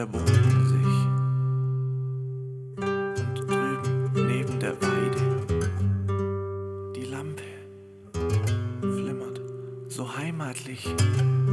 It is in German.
der Boden sich. Und drüben neben der Weide die Lampe flimmert so heimatlich